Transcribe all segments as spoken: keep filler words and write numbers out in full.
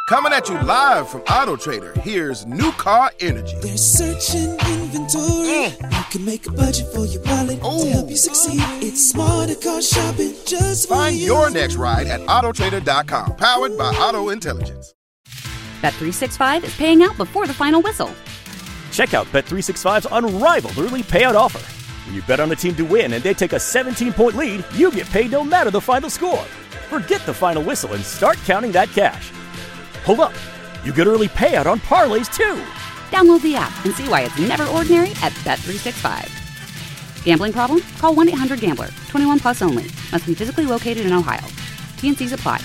Coming at you live from Auto Trader, here's New Car Energy. There's searching inventory. Mm. You can make a budget for your wallet Ooh. To help you succeed. It's smarter car shopping just for Find you. your next ride at auto trader dot com, powered by Auto Intelligence. Bet three sixty-five is paying out before the final whistle. Check out Bet three sixty-five's unrivaled early payout offer. When you bet on a team to win and they take a seventeen-point lead, you get paid no matter the final score. Forget the final whistle and start counting that cash. Hold up. You get early payout on parlays, too. Download the app and see why it's never ordinary at Bet three sixty-five. Gambling problem? Call one eight hundred gambler. twenty-one plus only. Must be physically located in Ohio. T and C's apply.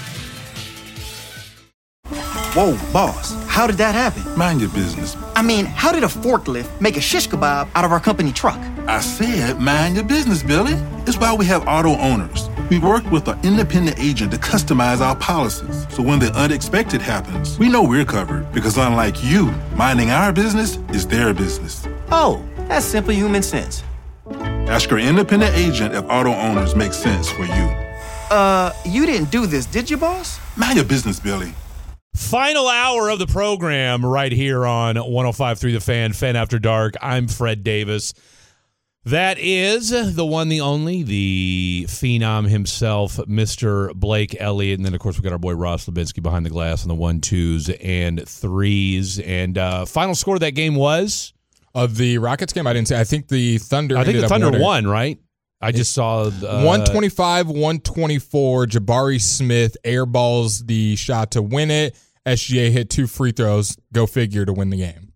Whoa, boss. How did that happen? Mind your business. I mean, how did a forklift make a shish kebab out of our company truck? I said mind your business, Billy. It's why we have auto owners. We work with an independent agent to customize our policies. So when the unexpected happens, we know we're covered. Because unlike you, minding our business is their business. Oh, that's simple human sense. Ask your independent agent if auto owners make sense for you. Uh, you didn't do this, did you, boss? Mind your business, Billy. Final hour of the program right here on one oh five point three The Fan, Fan After Dark. I'm Fred Davis. That is the one, the only, the phenom himself, Mister Blake Elliott. And then, of course, we got our boy Ross Lubinsky behind the glass on the one, twos, and threes. And uh, final score of that game was? Of the Rockets game? I didn't say. I think the Thunder I think ended the Thunder up won, right? I just saw uh, one twenty-five, one twenty-four. Jabari Smith airballs the shot to win it. S G A hit two free throws. Go figure to win the game.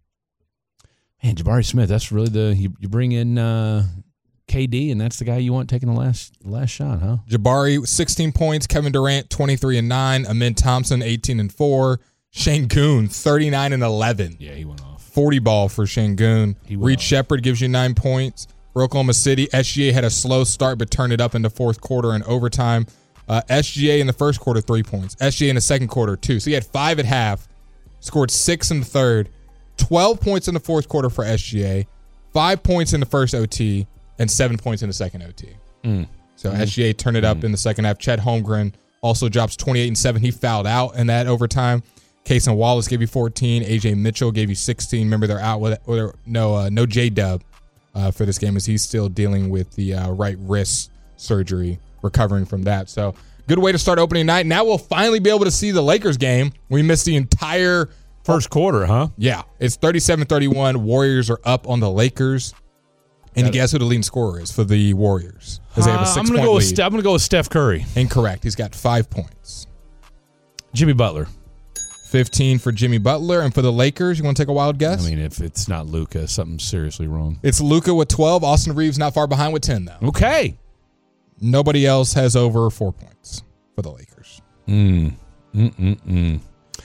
Man, Jabari Smith, that's really the you, you bring in uh, K D, and that's the guy you want taking the last last shot, huh? Jabari, sixteen points. Kevin Durant, twenty-three and nine. Amin Thompson, eighteen and four. Sengun, thirty-nine and eleven. Yeah, he went off. forty ball for Sengun. Reed Shepherd gives you nine points. For Oklahoma City, S G A had a slow start but turned it up in the fourth quarter and overtime. Uh, S G A in the first quarter, three points. S G A in the second quarter, two. So he had five at half, scored six in the third, twelve points in the fourth quarter for S G A, five points in the first O T, and seven points in the second O T. Mm. So mm. S G A turned it up mm. in the second half. Chet Holmgren also drops twenty-eight and seven. He fouled out in that overtime. Cason Wallace gave you fourteen. A J Mitchell gave you sixteen. Remember, they're out with or no uh, no J-Dub uh, for this game as he's still dealing with the uh, right wrist surgery, recovering from that. So good way to start opening night. Now we'll finally be able to see the Lakers game. We missed the entire first quarter, huh? Yeah. It's thirty-seven thirty-one. Warriors are up on the Lakers. And you guess who the leading scorer is for the Warriors? Because they have a Uh, I'm six-point gonna go with lead. Ste- I'm going to go with Steph Curry. Incorrect. He's got five points. Jimmy Butler. fifteen for Jimmy Butler. And for the Lakers, you want to take a wild guess? I mean, if it's not Luka, something's seriously wrong. It's Luka with twelve. Austin Reeves not far behind with ten, though. Okay. Nobody else has over four points for the Lakers. Mm. Mm-mm-mm.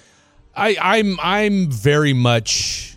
I, I'm I'm very much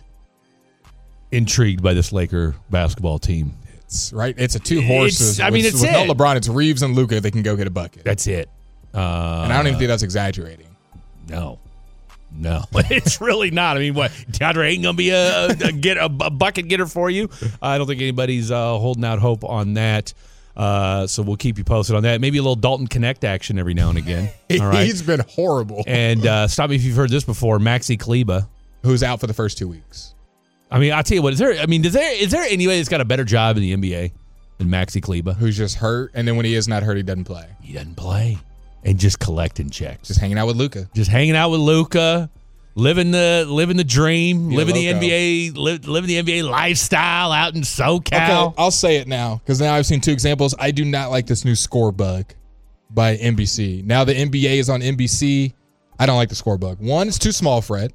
intrigued by this Laker basketball team. It's right. It's a two horses. It's, I mean, with, it's with it. no LeBron. It's Reeves and Luka. They can go get a bucket. That's it. Uh, and I don't even think that's exaggerating. No, no, it's really not. I mean, what DeAndre ain't gonna be a, a get a, a bucket getter for you. I don't think anybody's uh, holding out hope on that. Uh, so we'll keep you posted on that. Maybe a little Dalton Connect action every now and again. All right. He's been horrible. And uh, stop me if you've heard this before. Maxi Kleba, who's out for the first two weeks. I mean, I'll tell you what. Is there? I mean, is there is there anybody that's got a better job in the N B A than Maxi Kleba? Who's just hurt, and then when he is not hurt, he doesn't play. He doesn't play, and just collecting checks, just hanging out with Luka, just hanging out with Luka, living the living the dream, Yeah, living the loco. N B A, li- living the N B A lifestyle out in SoCal. Okay, I'll say it now because now I've seen two examples. I do not like this new score bug by N B C. Now the N B A is on N B C. I don't like the score bug. One, it's too small, Fred.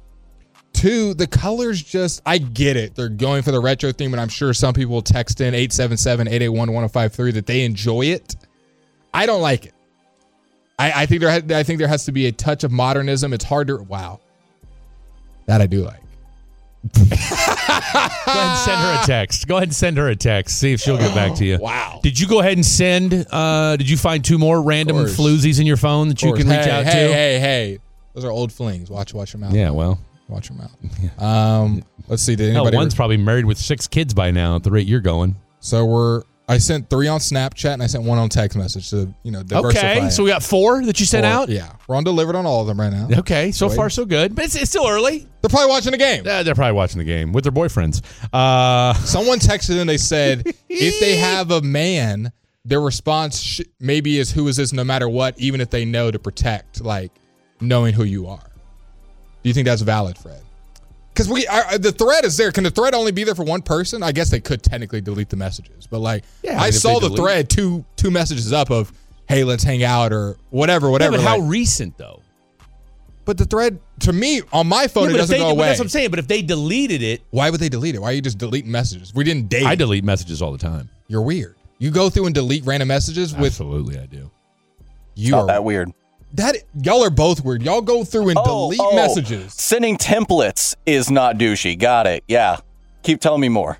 Two, the colors just, I get it. They're going for the retro theme, and I'm sure some people will text in eight seven seven, eight eight one, one oh five three that they enjoy it. I don't like it. I, I think there ha- I think there has to be a touch of modernism. It's hard to, wow. That I do like. Go ahead and send her a text. Go ahead and send her a text. See if she'll get back to you. Wow. Did you go ahead and send, uh, did you find two more random course. floozies in your phone that you can reach hey, out hey, to? Hey, hey, hey. Those are old flings. Watch, watch your mouth. Yeah, well. Watch your mouth. Um, let's see. Did Hell, anybody? one's probably married with six kids by now at the rate you're going. So we're I sent three on Snapchat and I sent one on text message to, you know, diversify. Okay, so we got four that you sent Four, out? Yeah. We're on delivered on all of them right now. Okay, so Wait. far so good. But it's, it's still early. They're probably watching the game. Uh, they're probably watching the game with their boyfriends. Uh, Someone texted and they said, if they have a man, their response sh- maybe is, who is this no matter what, even if they know to protect, like, knowing who you are. Do you think that's valid, Fred? Because we, our, the thread is there. Can the thread only be there for one person? I guess they could technically delete the messages, but like, Yeah, I I mean, if saw they the delete- thread two two messages up of, hey, let's hang out or whatever, whatever. yeah, but how like- recent, though? but the thread to me on my phone Yeah, it but if doesn't they- go but away. That's what I'm saying. But if they deleted it, Why would they delete it? Why are you just deleting messages? We didn't date. I delete messages all the time. You're weird. You go through and delete random messages with Absolutely, I do. you. Not are, that weird. That y'all are both weird. Y'all go through and Oh, delete oh, messages. Sending templates is not douchey. Got it. Yeah. Keep telling me more.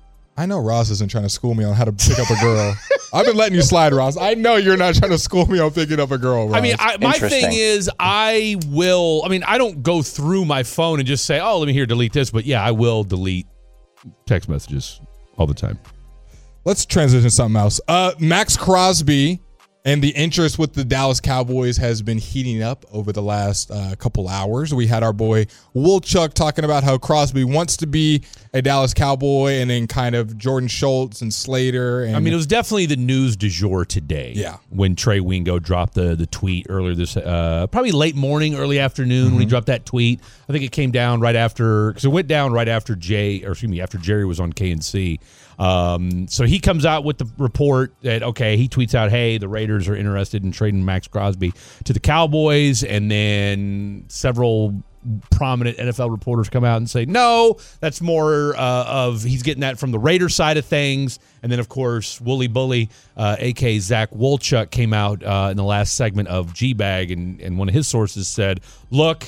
I know Ross isn't trying to school me on how to pick up a girl. I've been letting you slide, Ross. I know you're not trying to school me on picking up a girl, Ross. I mean, I, my Interesting. thing is, I will. I mean, I don't go through my phone and just say, "Oh, let me here delete this." But yeah, I will delete text messages all the time. let's transition to something else. Uh, Max Crosby and the interest with the Dallas Cowboys has been heating up over the last uh, couple hours. We had our boy Woolchuck talking about how Crosby wants to be a Dallas Cowboy, and then kind of Jordan Schultz and Slater. And I mean, it was definitely the news du jour today. Yeah. When Trey Wingo dropped the the tweet earlier this, uh, probably late morning, early afternoon Mm-hmm. when he dropped that tweet. I think it came down right after, because it went down right after Jay, or excuse me, after Jerry was on K N C. Um, so he comes out with the report that, okay, he tweets out, hey, the Raiders are interested in trading Max Crosby to the Cowboys, and then several prominent N F L reporters come out and say, no, that's more uh, of he's getting that from the Raiders side of things. And then, of course, Wooly Bully, uh, a k a. Zach Wolchuk, came out uh, in the last segment of G-Bag, and, and one of his sources said, look,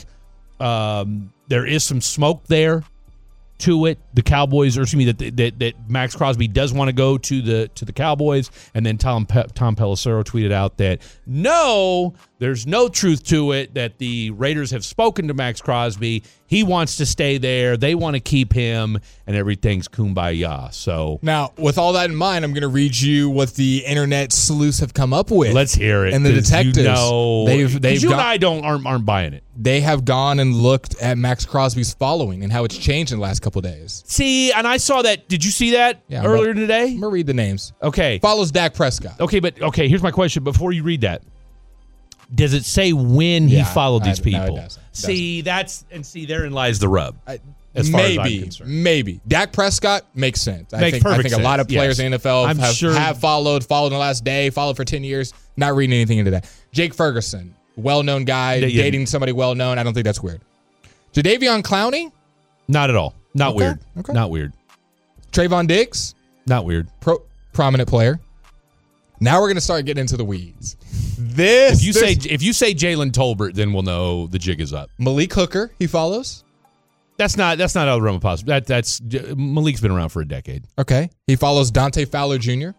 um, there is some smoke there to it. The Cowboys, or excuse me, that that, that Max Crosby does want to go to the to the Cowboys. And then Tom Pe- Tom Pelissero tweeted out that no, there's no truth to it, that the Raiders have spoken to Max Crosby. He wants to stay there. They want to keep him, and everything's kumbaya. So now, with all that in mind, I'm going to read you what the internet sleuths have come up with. let's hear it. And the 'cause detectives, you know, they've 'cause they've you gone, and I don't aren't, aren't buying it. they have gone and looked at Max Crosby's following and how it's changed in the last couple of days. See, and I saw that. Did you see that Yeah, I'm earlier about- today? I'm gonna read the names. Okay. Follows Dak Prescott. Okay, but okay, here's my question. Before you read that, does it say when he Yeah, followed I- these no, it people? doesn't. It See, that's and see, therein lies the rub. I- As far as I'm maybe, concerned. maybe Dak Prescott makes sense. I Makes think I perfect think a lot of sense, players yes. in the N F L I'm have, sure- have followed, followed in the last day, followed for ten years. Not reading anything into that. Jake Ferguson, well-known guy, Yeah, yeah. dating somebody well-known. I don't think that's weird. Jadeveon Clowney, Not at all. Not Okay, weird. okay. Not weird. Trayvon Diggs, Not weird. pro, prominent player. Now we're gonna start getting into the weeds. This If you this- say if you say Jalen Tolbert, then we'll know the jig is up. Malik Hooker, he follows. That's not that's not out of the realm of possible. That that's Malik's been around for a decade. Okay, he follows Dante Fowler Junior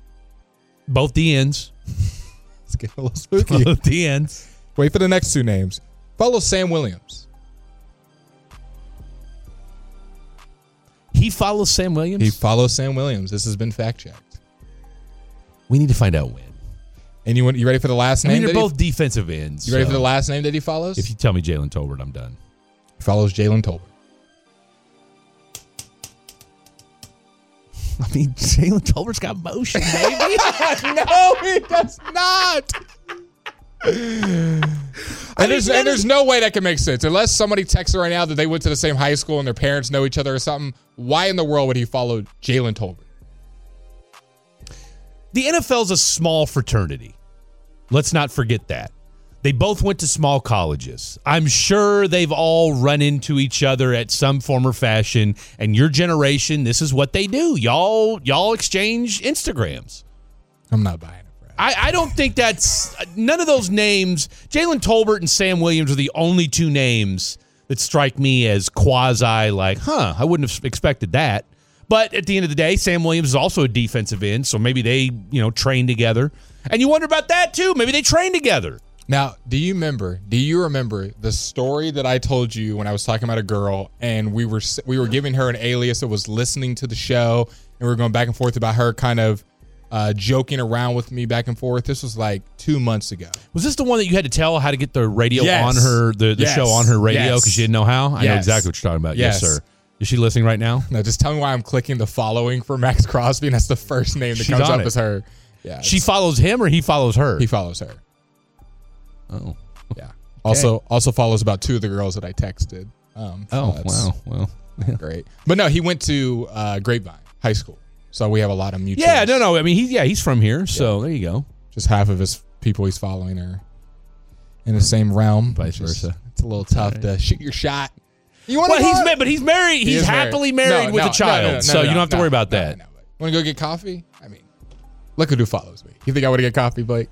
Both D ends. It's getting a little spooky. Both D ends. Wait for the next two names. Follows Sam Williams. He follows Sam Williams. He follows Sam Williams. This has been fact checked. we need to find out when. And you want- you ready for the last I name? mean, they're that he- both defensive ends. you ready so for the last name that he follows? If you tell me Jalen Tolbert, I'm done. He follows Jalen Tolbert. I mean, Jalen Tolbert's got motion, baby. No, he does not. And there's, and there's no way that can make sense. Unless somebody texts right now that they went to the same high school and their parents know each other or something. Why in the world would he follow Jalen Tolbert? The N F L's a small fraternity. Let's not forget that. They both went to small colleges. I'm sure they've all run into each other at some form or fashion. And your generation, this is what they do. Y'all, y'all exchange Instagrams. I'm not buying it, Brad. I, I don't think that's none of those names. Jalen Tolbert and Sam Williams are the only two names that strike me as quasi like, huh, I wouldn't have expected that. But at the end of the day, Sam Williams is also a defensive end, so maybe they, you know, train together. And you wonder about that too. Maybe they train together. Now, do you remember? Do you remember the story that I told you when I was talking about a girl and we were we were giving her an alias that was listening to the show, and we were going back and forth about her kind of uh, joking around with me back and forth. This was like two months ago. Was this the one that you had to tell how to get the radio Yes. on her, the, the Yes. show on her radio Yes. because she didn't know how? I know Yes. exactly what you're talking about. Yes, Yes. sir. Is she listening right now? No, just tell me why I'm clicking the following for Max Crosby, and that's the first name that She's comes on up it. as her. Yeah, She it's- follows him or he follows her? he follows her. Oh. Yeah. Also, also follows about two of the girls that I texted. Um, so Oh, that's wow. Well, yeah. great. But no, he went to uh, Grapevine High School, so we have a lot of mutuals. Yeah, no, no. I mean, he's yeah, he's from here, so there you go. Just half of his people he's following are in the same realm. Vice which is- versa. It's a little tough to shoot your shot. You want Well, to? he's ma- but he's married. He He's is married. happily married No, with no, a child, no, no, no, so no, you don't no, have to no, worry about no, that. no, no. Want to go get coffee? I mean, look at who follows me. You think I want to get coffee, Blake?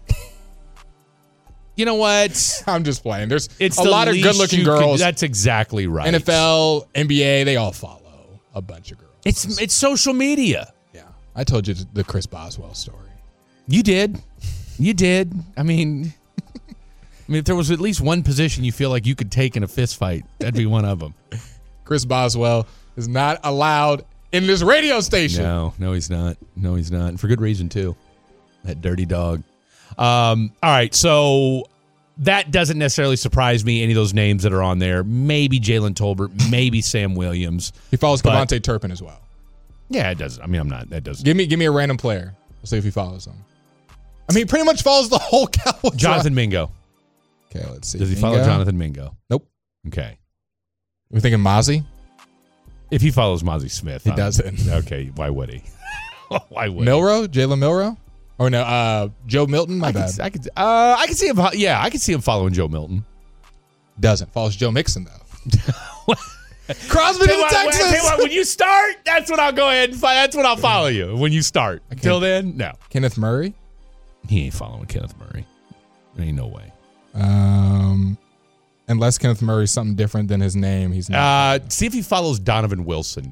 You know what? I'm just playing. There's It's a the lot of least good-looking you could- girls. that's exactly right. N F L, N B A, they all follow a bunch of girls. It's it's social media. Yeah, I told you the Chris Boswell story. You did. You did. I mean, I mean, if there was at least one position you feel like you could take in a fist fight, that'd be one of them. Chris Boswell is not allowed in this radio station. No, no, he's not. No, he's not. And for good reason, too. That dirty dog. Um, all right, so that doesn't necessarily surprise me, any of those names that are on there. Maybe Jalen Tolbert, maybe Sam Williams. He follows But- Kevontae Turpin as well. Yeah, it doesn't. I mean, I'm not. That doesn't. Give me, give me a random player. We'll see if he follows them. I mean, he pretty much follows the whole Cowboys. Jonathan Mingo. Okay, let's see. Does he Mingo? follow Jonathan Mingo? Nope. Okay. We're thinking Mozzie. If he follows Mozzie Smith. He I'm- doesn't. Okay, why would he? Why would he? Milrow, Jalen Milrow, or no, uh, Joe Milton. My I bad. could, I could, uh, I could see him. fo- Yeah, I could see him following Joe Milton. Doesn't follows Joe Mixon though. Crosby to Tell you the what, Texans. tell you what, when you start, that's when I'll go ahead and fi- that's when I'll follow you. When you start. Until then, no. Kenneth Murray. He ain't following Kenneth Murray. There ain't no way. Um, unless Kenneth Murray's something different than his name, he's not. Uh, see if he follows Donovan Wilson.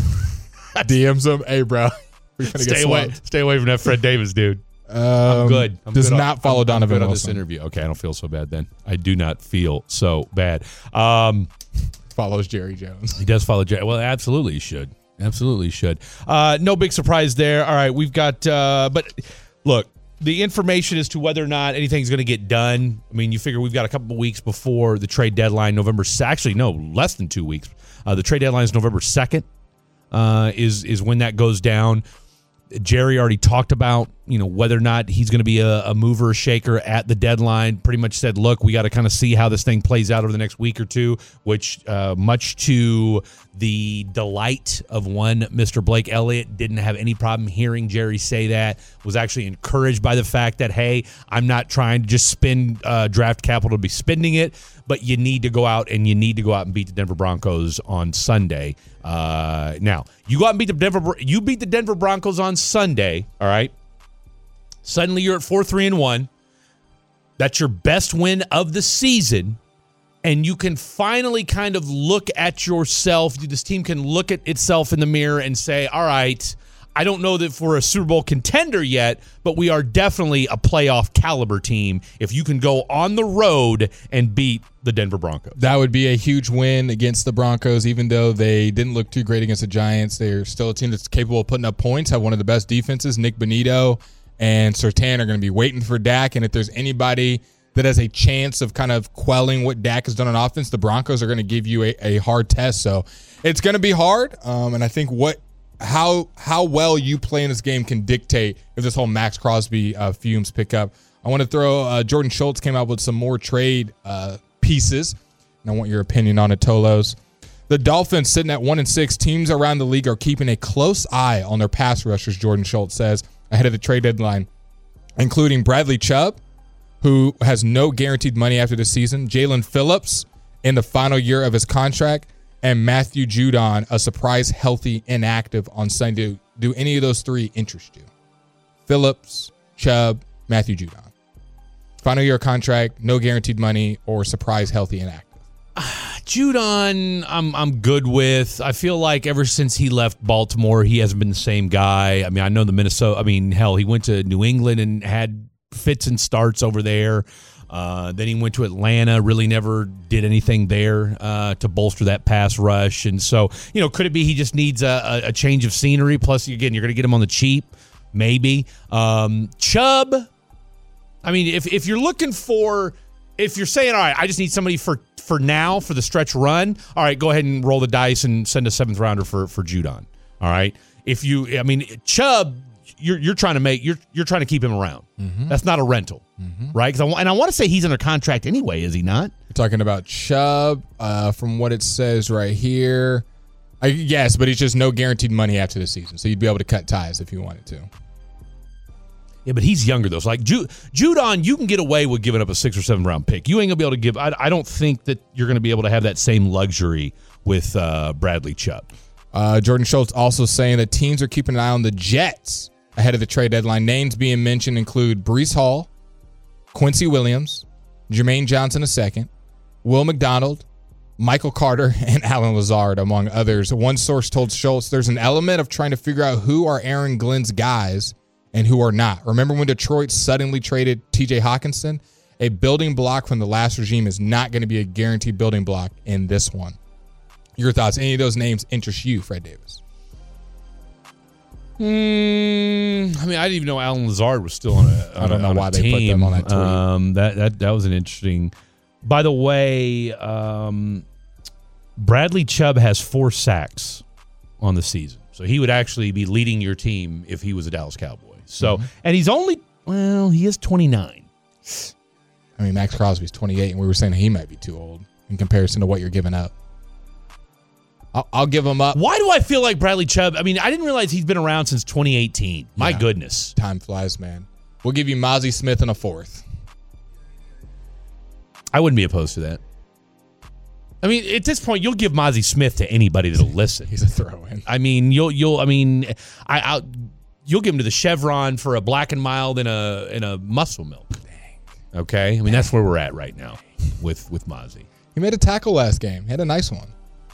D Ms him. Hey, bro. We're gonna get Stay away. slumped. Stay away from that Fred Davis dude. Um, I'm good. I'm does good on- not follow I'm- I'm Donovan good on Wilson. this interview. Okay, I don't feel so bad then. I do not feel so bad. Um, Follows Jerry Jones. He does follow Jerry. Well, absolutely he should. Absolutely he should. Uh, no big surprise there. All right, we've got, uh, but look, the information as to whether or not anything's going to get done, I mean, you figure we've got a couple of weeks before the trade deadline, November, actually, no, less than two weeks. Uh, the trade deadline is November second uh, is, is when that goes down. Jerry already talked about, you know, whether or not he's going to be a, a mover or shaker at the deadline. Pretty much said, look, we got to kind of see how this thing plays out over the next week or two, which uh, much to the delight of one Mister Blake Elliott, didn't have any problem hearing Jerry say that, was actually encouraged by the fact that, hey, I'm not trying to just spend uh, draft capital to be spending it, but you need to go out and you need to go out and beat the Denver Broncos on Sunday. Uh, now, you go out and beat the Denver you beat the Denver Broncos on Sunday, all right? Suddenly you're at four three and one. That's your best win of the season. And you can finally kind of look at yourself. This team can look at itself in the mirror and say, all right, I don't know that we're a Super Bowl contender yet, but we are definitely a playoff caliber team if you can go on the road and beat the Denver Broncos. That would be a huge win against the Broncos, even though they didn't look too great against the Giants. They're still a team that's capable of putting up points, have one of the best defenses. Nick Bonito and Surtain are going to be waiting for Dak, and if there's anybody that has a chance of kind of quelling what Dak has done on offense, the Broncos are going to give you a, a hard test. So it's going to be hard, um, and I think what how how well you play in this game can dictate if this whole Max Crosby uh, fumes pick up. I want to throw uh, Jordan Schultz came out with some more trade uh, pieces, and I want your opinion on it, Tolos. The Dolphins sitting at one and six. Teams around the league are keeping a close eye on their pass rushers, Jordan Schultz says, ahead of the trade deadline, including Bradley Chubb, who has no guaranteed money after the season, Jalen Phillips in the final year of his contract, and Matthew Judon, a surprise healthy inactive on Sunday. Do, do any of those three interest you? Phillips, Chubb, Matthew Judon. Final year contract, no guaranteed money, or surprise healthy inactive. Judon, I'm I'm good with. I feel like ever since he left Baltimore, he hasn't been the same guy. I mean, I know the Minnesota. I mean, hell, he went to New England and had fits and starts over there. Uh, then he went to Atlanta, really never did anything there uh, to bolster that pass rush. And so, you know, could it be he just needs a, a change of scenery? Plus, again, you're going to get him on the cheap. maybe. Um, Chubb, I mean, if if you're looking for, if you're saying, all right, I just need somebody for, for now, for the stretch run, all right, go ahead and roll the dice and send a seventh rounder for, for Judon. All right. If you, I mean, Chubb, you're you're trying to make, you're you're trying to keep him around. Mm-hmm. That's not a rental, mm-hmm. right? 'Cause I, and I want to say he's under contract anyway, is he not? We're talking about Chubb, uh, from what it says right here. I, yes, but it's just no guaranteed money after the season. So you'd be able to cut ties if you wanted to. Yeah, but he's younger, though. So like Ju- Judon, you can get away with giving up a six or seven round pick. You ain't going to be able to give, I, I don't think that you're going to be able to have that same luxury with uh, Bradley Chubb. Uh, Jordan Schultz also saying that teams are keeping an eye on the Jets ahead of the trade deadline. Names being mentioned include Breece Hall, Quincy Williams, Jermaine Johnson the second, Will McDonald, Michael Carter, and Alan Lazard, among others. One source told Schultz there's an element of trying to figure out who are Aaron Glenn's guys and who are not. Remember when Detroit suddenly traded T J Hawkinson? A building block from the last regime is not going to be a guaranteed building block in this one. Your thoughts? Any of those names interest you, Fred Davis? Mm, I mean, I didn't even know Alan Lazard was still on a on I don't a, know on why a they team. put them on that tweet. Um, that, that, that was an interesting... By the way, um, Bradley Chubb has four sacks on the season. So he would actually be leading your team if he was a Dallas Cowboy. So, mm-hmm. And he's only, well, he is twenty-nine. I mean, Max Crosby's twenty-eight, and we were saying he might be too old in comparison to what you're giving up. I'll, I'll give him up. Why do I feel like Bradley Chubb? I mean, I didn't realize he's been around since twenty eighteen. My yeah. goodness. Time flies, man. We'll give you Mozzie Smith in a fourth. I wouldn't be opposed to that. I mean, at this point, you'll give Mozzie Smith to anybody that'll listen. He's a throw-in. I mean, you'll you'll. I mean, I I'll, you'll give him to the Chevron for a black and mild and a and a muscle milk. Dang. Okay, I mean that's where we're at right now with with Mozzie. He made a tackle last game. He had a nice one.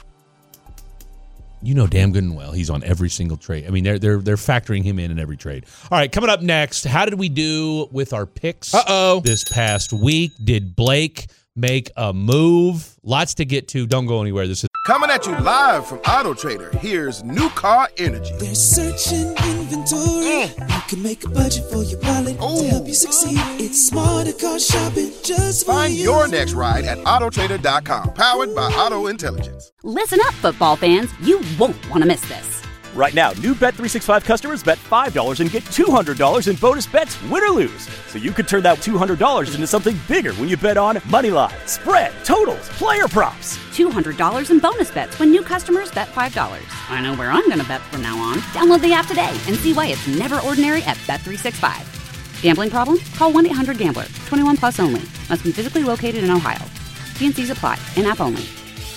You know damn good and well he's on every single trade. I mean, they're they're they're factoring him in in every trade. All right, coming up next, how did we do with our picks Uh-oh. this past week? Did Blake make a move? Lots to get to. Don't go anywhere. This is Coming at you live from Auto Trader. Here's New Car Energy. There's searching inventory. Mm. You can make a budget for your wallet to help you succeed. It's smarter car shopping just for Find you. your next ride at auto trader dot com. Powered by Auto Intelligence. Listen up, football fans. You won't want to miss this. Right now, new Bet three sixty-five customers bet five dollars and get two hundred dollars in bonus bets, win or lose. So you could turn that two hundred dollars into something bigger when you bet on money line, spread, totals, player props. two hundred dollars in bonus bets when new customers bet five dollars. I know where I'm going to bet from now on. Download the app today and see why it's never ordinary at Bet three sixty-five. Gambling problem? Call one eight hundred gambler. twenty-one plus only. Must be physically located in Ohio. T and C's apply. In-app only.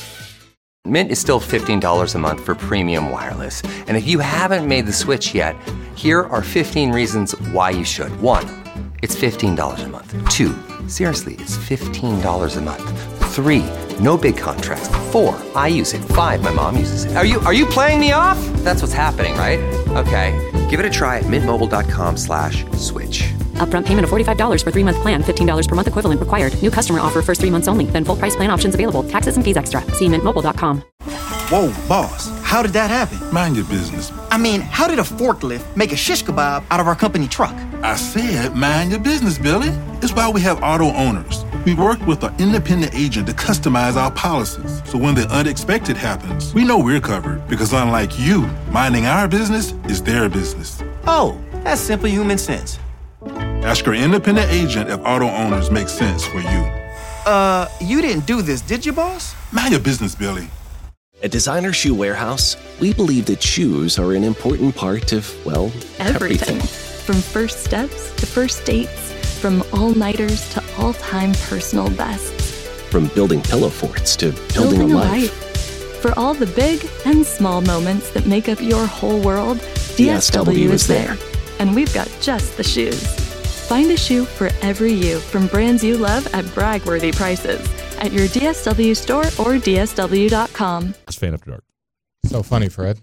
Mint is still fifteen dollars a month for premium wireless. And if you haven't made the switch yet, here are fifteen reasons why you should. One, it's fifteen dollars a month. Two, seriously, it's fifteen dollars a month. Three, no big contracts. Four, I use it. Five, my mom uses it. Are you are you playing me off? That's what's happening, right? Okay, give it a try at mintmobile.com slash switch. Upfront payment of forty-five dollars for three-month plan. fifteen dollars per month equivalent required. New customer offer first three months only. Then full price plan options available. Taxes and fees extra. See mint mobile dot com. Whoa, boss, how did that happen? Mind your business. I mean, how did a forklift make a shish kebab out of our company truck? I said mind your business, Billy. It's why we have auto owners. We work with an independent agent to customize our policies. So when the unexpected happens, we know we're covered. Because unlike you, minding our business is their business. Oh, that's simple human sense. Ask your independent agent if auto owners make sense for you. Uh, you didn't do this, did you, boss? Mind your business, Billy. At Designer Shoe Warehouse, we believe that shoes are an important part of, well, everything. everything. From first steps to first dates, from all-nighters to all-time personal bests. From building pillow forts to building, building a, a life. life. For all the big and small moments that make up your whole world, D S W, D S W is there. there. And we've got just the shoes. Find a shoe for every you from brands you love at brag-worthy prices at your D S W store or D S W dot com. It's Fan After Dark. So funny, Fred.